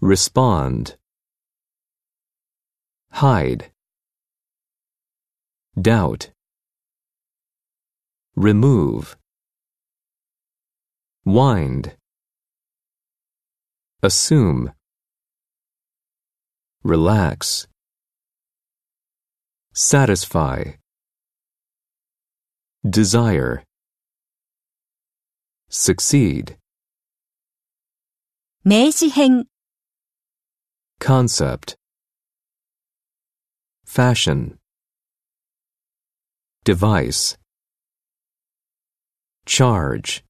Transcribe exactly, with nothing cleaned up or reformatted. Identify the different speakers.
Speaker 1: respond, hide, doubt, remove, wind, assume, relax, satisfy, desire, succeed,
Speaker 2: 名詞編
Speaker 1: concept, fashion, device, charge